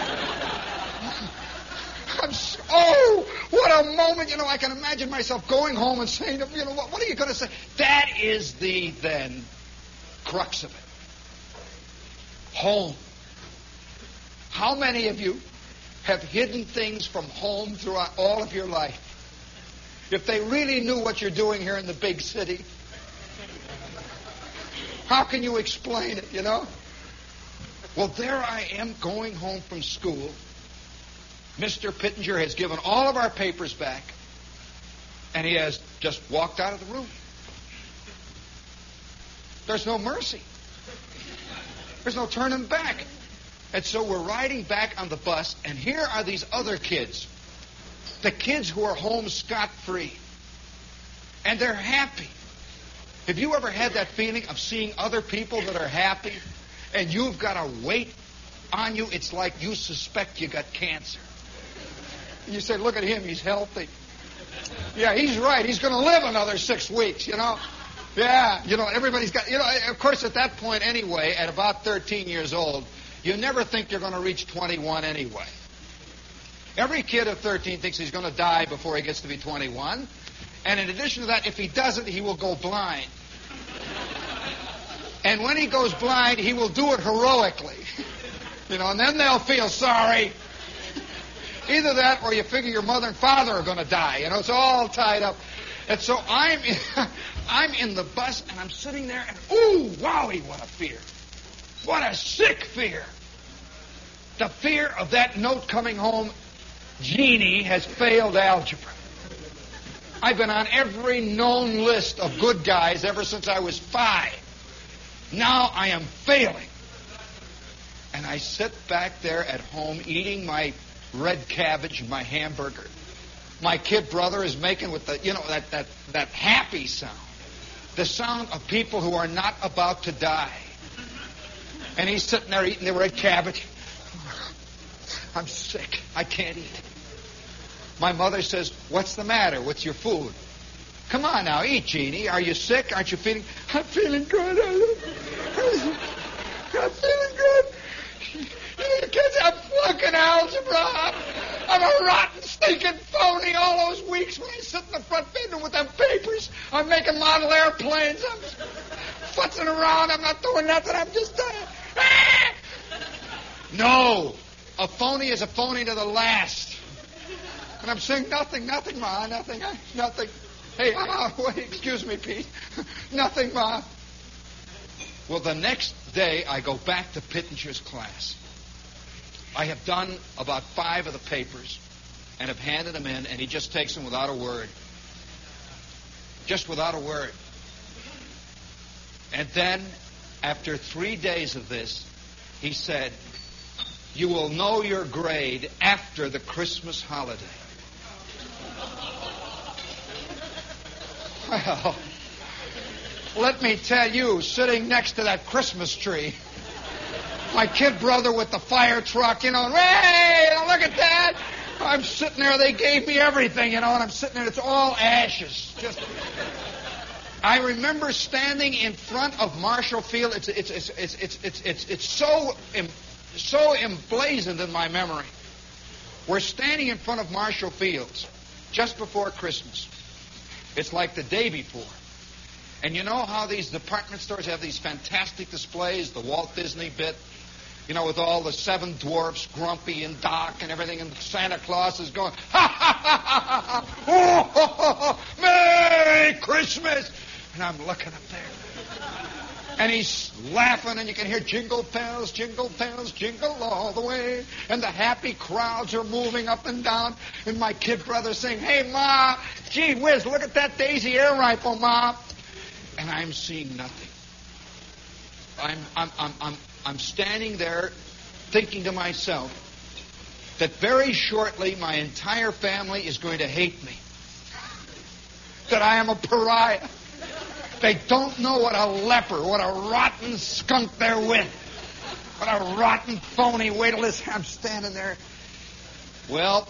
Oh, what a moment. You know, I can imagine myself going home and saying, you know, what are you going to say? That is the, then, crux of it. Home. How many of you have hidden things from home throughout all of your life? If they really knew what you're doing here in the big city, how can you explain it, you know? Well, there I am going home from school. Mr. Pittenger has given all of our papers back, and he has just walked out of the room. There's no mercy. There's no turning back. And so we're riding back on the bus, and here are these other kids, the kids who are home scot-free, and they're happy. Have you ever had that feeling of seeing other people that are happy, and you've got a weight on you? It's like you suspect you got cancer. And you say, look at him, he's healthy. Yeah, he's right. He's going to live another 6 weeks, you know. Yeah, you know, everybody's got, you know, of course, at that point anyway, at about 13 years old, you never think you're going to reach 21 anyway. Every kid of 13 thinks he's going to die before he gets to be 21. And in addition to that, if he doesn't, he will go blind. And when he goes blind, he will do it heroically. You know, and then they'll feel sorry. Either that or you figure your mother and father are going to die. You know, it's all tied up. And so I'm in the bus, and I'm sitting there, and ooh, wowie, what a fear. What a sick fear. The fear of that note coming home, Jeannie has failed algebra. I've been on every known list of good guys ever since I was 5. Now I am failing. And I sit back there at home eating my red cabbage and my hamburger. My kid brother is making with the, you know, that happy sound. The sound of people who are not about to die. And he's sitting there eating the red cabbage. I'm sick. I can't eat. My mother says, what's the matter? What's your food? Come on now, eat, Jeannie. Are you sick? Aren't you feeling? I'm feeling good. I'm feeling good. You kids, I'm flunking algebra. I'm a rotten, stinking phony all those weeks when I sit in the front bedroom with them papers. I'm making model airplanes. I'm futzing around. I'm not doing nothing. I'm just... No. A phony is a phony to the last. And I'm saying nothing, Ma, nothing. Hey, wait, excuse me, Pete. Nothing, Ma. Well, the next day, I go back to Pittenger's class. I have done about 5 of the papers and have handed them in, and he just takes them without a word. Just without a word. And then, after 3 days of this, he said, you will know your grade after the Christmas holiday. Well, let me tell you, sitting next to that Christmas tree, my kid brother with the fire truck, you know, hey, look at that. I'm sitting there, they gave me everything, you know, and I'm sitting there, it's all ashes. I remember standing in front of Marshall Field. It's so emblazoned in my memory. We're standing in front of Marshall Fields just before Christmas. It's like the day before. And you know how these department stores have these fantastic displays, the Walt Disney bit, you know, with all the 7 dwarfs, Grumpy and Doc and everything, and Santa Claus is going, ha, ha, ha, ha, ha, oh, ho, ho, ho, Merry Christmas! And I'm looking up there. And he's laughing, and you can hear jingle bells, jingle all the way. And the happy crowds are moving up and down. And my kid brother saying, hey, Ma, gee whiz, look at that Daisy air rifle, Ma. and I'm seeing nothing. I'm standing there thinking to myself that very shortly my entire family is going to hate me. That I am a pariah. They don't know what a leper, what a rotten skunk they're with. What a rotten phony. Wait till this, I'm standing there. Well,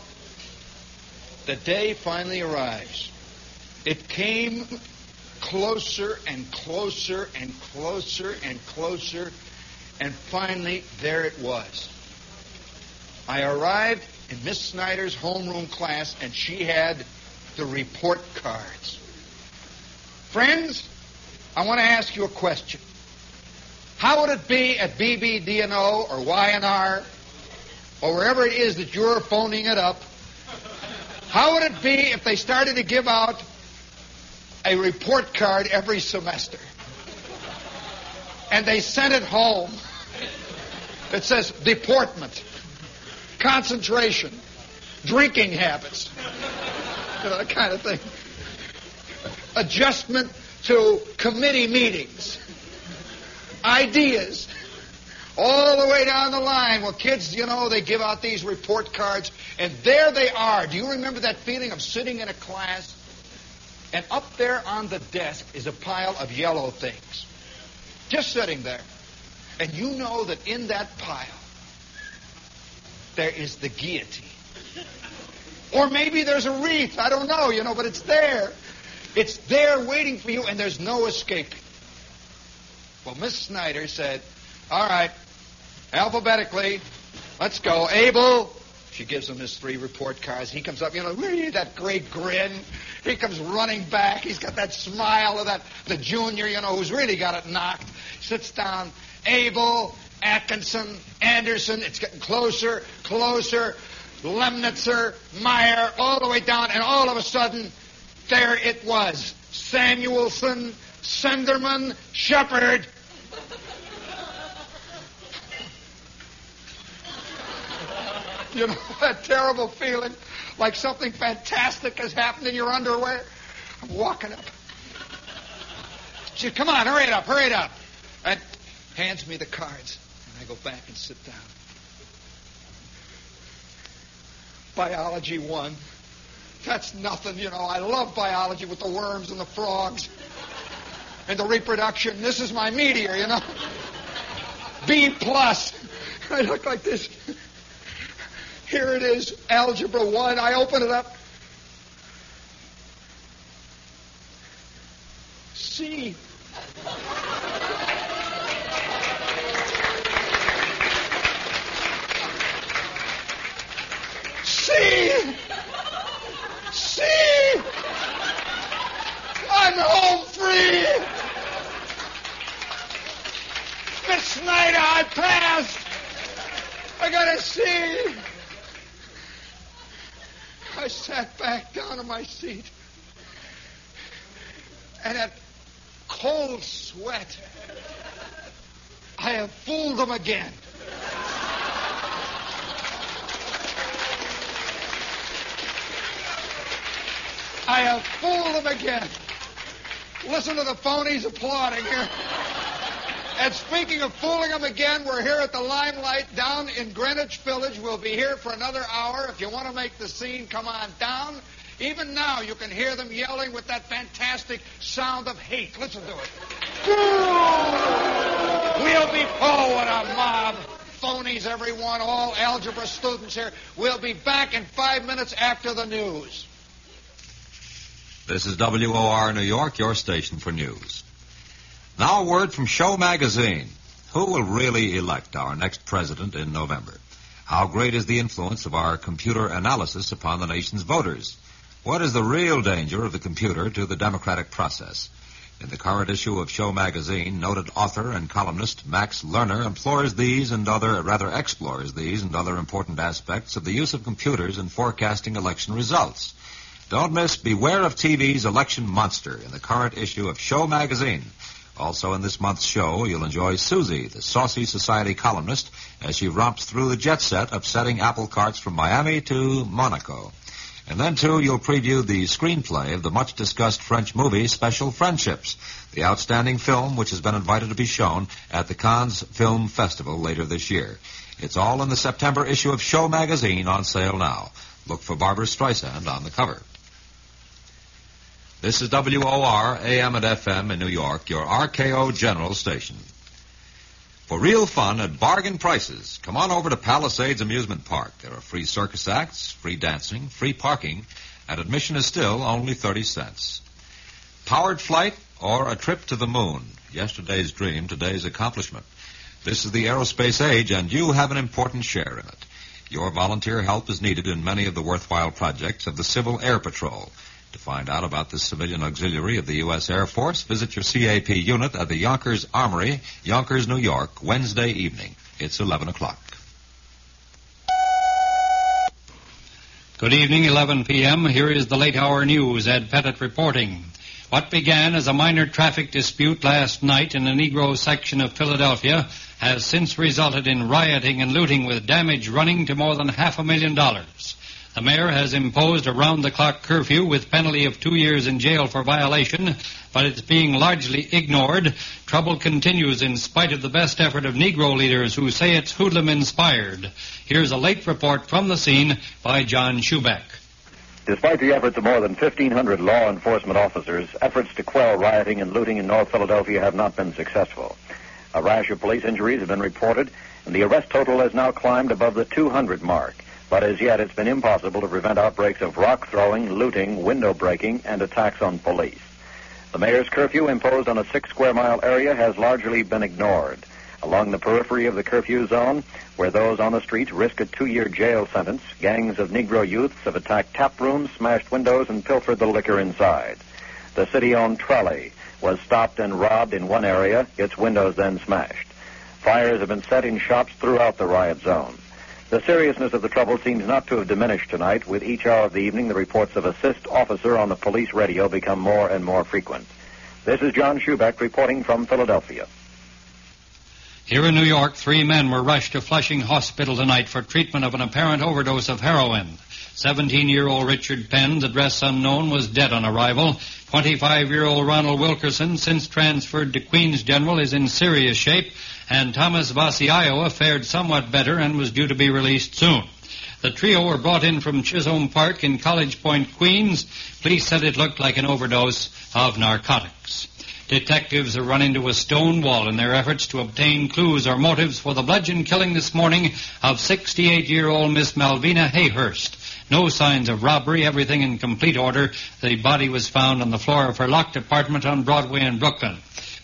the day finally arrives. It came closer and closer and closer and closer, and finally there it was. I arrived in Miss Snyder's homeroom class, and she had the report cards. Friends, I want to ask you a question. How would it be at BBD&O or Y&R or wherever it is that you're phoning it up? How would it be if they started to give out a report card every semester? And they sent it home. It says deportment, concentration, drinking habits, that kind of thing. Adjustment to committee meetings. Ideas. All the way down the line. Well, kids, they give out these report cards, and there they are. Do you remember that feeling of sitting in a class, and up there on the desk is a pile of yellow things, just sitting there. And you know that in that pile, there is the guillotine. Or maybe there's a wreath. I don't know, but it's there. It's there waiting for you, and there's no escaping. Well, Miss Snyder said, all right, alphabetically, let's go. Abel. She gives him his 3 report cards. He comes up, that great grin. He comes running back. He's got that smile of the junior, who's really got it knocked. Sits down. Abel, Atkinson, Anderson. It's getting closer, closer. Lemnitzer, Meyer, all the way down. And all of a sudden, there it was. Samuelson, Senderman, Shepard. That terrible feeling like something fantastic has happened in your underwear? I'm walking up. She, come on, hurry it up. And hands me the cards. And I go back and sit down. Biology 1. That's nothing, I love biology with the worms and the frogs and the reproduction. This is my meteor, B+. I look like this. Here it is, Algebra 1. I open it up. C. I'm home free. Miss Snyder, I passed. I got a C. I sat back down in my seat, and at cold sweat, I have fooled them again. I have fooled them again. Listen to the phonies applauding here. And speaking of fooling them again, we're here at the Limelight down in Greenwich Village. We'll be here for another hour. If you want to make the scene, come on down. Even now, you can hear them yelling with that fantastic sound of hate. Listen to it. We'll be what a mob. Phonies, everyone, all algebra students here. We'll be back in 5 minutes after the news. This is WOR New York, your station for news. Now a word from Show Magazine. Who will really elect our next president in November? How great is the influence of our computer analysis upon the nation's voters? What is the real danger of the computer to the democratic process? In the current issue of Show Magazine, noted author and columnist Max Lerner explores these and other important aspects of the use of computers in forecasting election results. Don't miss Beware of TV's Election Monster in the current issue of Show Magazine. Also in this month's show, you'll enjoy Susie, the Saucy Society columnist, as she romps through the jet set, upsetting apple carts from Miami to Monaco. And then, too, you'll preview the screenplay of the much-discussed French movie Special Friendships, the outstanding film which has been invited to be shown at the Cannes Film Festival later this year. It's all in the September issue of Show magazine, on sale now. Look for Barbra Streisand on the cover. This is WOR, AM and FM in New York, your RKO General station. For real fun at bargain prices, come on over to Palisades Amusement Park. There are free circus acts, free dancing, free parking, and admission is still only 30 cents. Powered flight or a trip to the moon. Yesterday's dream, today's accomplishment. This is the aerospace age, and you have an important share in it. Your volunteer help is needed in many of the worthwhile projects of the Civil Air Patrol. To find out about this civilian auxiliary of the U.S. Air Force, visit your CAP unit at the Yonkers Armory, Yonkers, New York, Wednesday evening. It's 11 o'clock. Good evening, 11 p.m. Here is the late hour news. Ed Pettit reporting. What began as a minor traffic dispute last night in the Negro section of Philadelphia has since resulted in rioting and looting with damage running to more than $500,000. The mayor has imposed a round-the-clock curfew with penalty of 2 years in jail for violation, but it's being largely ignored. Trouble continues in spite of the best effort of Negro leaders who say it's hoodlum-inspired. Here's a late report from the scene by John Schubeck. Despite the efforts of more than 1,500 law enforcement officers, efforts to quell rioting and looting in North Philadelphia have not been successful. A rash of police injuries have been reported, and the arrest total has now climbed above the 200 mark. But as yet, it's been impossible to prevent outbreaks of rock throwing, looting, window breaking, and attacks on police. The mayor's curfew imposed on a 6-square-mile area has largely been ignored. Along the periphery of the curfew zone, where those on the streets risk a 2-year jail sentence, gangs of Negro youths have attacked tap rooms, smashed windows, and pilfered the liquor inside. The city-owned trolley was stopped and robbed in one area, its windows then smashed. Fires have been set in shops throughout the riot zone. The seriousness of the trouble seems not to have diminished tonight. With each hour of the evening, the reports of assist officer on the police radio become more and more frequent. This is John Schubeck reporting from Philadelphia. Here in New York, 3 men were rushed to Flushing Hospital tonight for treatment of an apparent overdose of heroin. 17-year-old Richard Penn's address unknown was dead on arrival. 25-year-old Ronald Wilkerson, since transferred to Queens General, is in serious shape, and Thomas Vasiaio fared somewhat better and was due to be released soon. The trio were brought in from Chisholm Park in College Point, Queens. Police said it looked like an overdose of narcotics. Detectives have run into a stone wall in their efforts to obtain clues or motives for the bludgeon killing this morning of 68-year-old Miss Malvina Hayhurst. No signs of robbery, everything in complete order. The body was found on the floor of her locked apartment on Broadway in Brooklyn.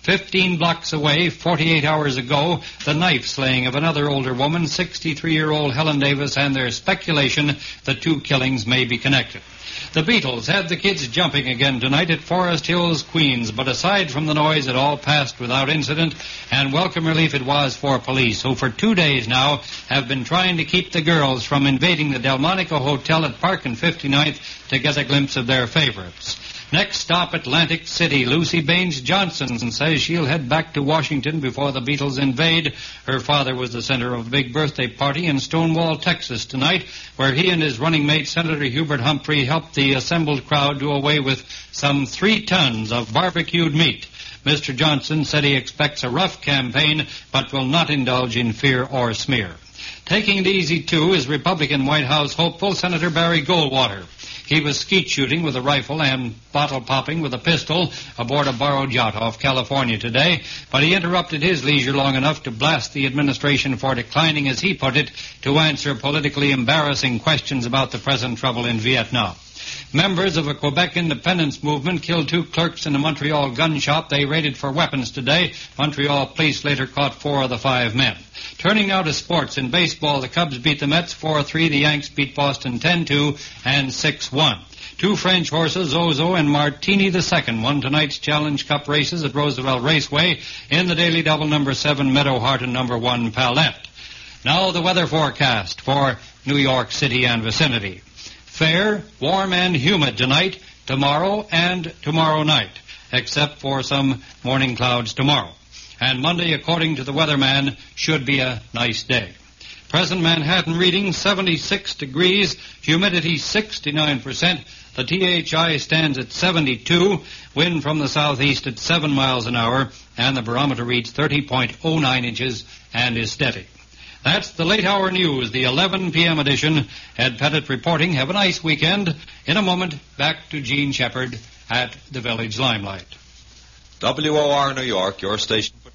15 blocks away, 48 hours ago, the knife slaying of another older woman, 63-year-old Helen Davis, and there's speculation the 2 killings may be connected. The Beatles had the kids jumping again tonight at Forest Hills, Queens, but aside from the noise, it all passed without incident, and welcome relief it was for police, who for 2 days now have been trying to keep the girls from invading the Delmonico Hotel at Park and 59th to get a glimpse of their favorites. Next stop, Atlantic City. Lucy Baines Johnson says she'll head back to Washington before the Beatles invade. Her father was the center of a big birthday party in Stonewall, Texas tonight, where he and his running mate, Senator Hubert Humphrey, helped the assembled crowd do away with some 3 tons of barbecued meat. Mr. Johnson said he expects a rough campaign, but will not indulge in fear or smear. Taking it easy, too, is Republican White House hopeful Senator Barry Goldwater. He was skeet shooting with a rifle and bottle popping with a pistol aboard a borrowed yacht off California today, but he interrupted his leisure long enough to blast the administration for declining, as he put it, to answer politically embarrassing questions about the present trouble in Vietnam. Members of a Quebec independence movement killed 2 clerks in a Montreal gun shop they raided for weapons today. Montreal police later caught 4 of the 5 men. Turning now to sports. In baseball, the Cubs beat the Mets 4-3. The Yanks beat Boston 10-2 and 6-1. 2 French horses, Zozo and Martini II, won tonight's Challenge Cup races at Roosevelt Raceway in the Daily Double number 7 Meadowhart and number 1 Palette. Now the weather forecast for New York City and vicinity. Fair, warm, and humid tonight, tomorrow, and tomorrow night, except for some morning clouds tomorrow. And Monday, according to the weatherman, should be a nice day. Present Manhattan reading 76 degrees, humidity 69%. The THI stands at 72, wind from the southeast at 7 miles an hour, and the barometer reads 30.09 inches and is steady. That's the late hour news, the 11 p.m. edition. Ed Pettit reporting. Have a nice weekend. In a moment, back to Gene Shepard at the Village Limelight. WOR New York, your station.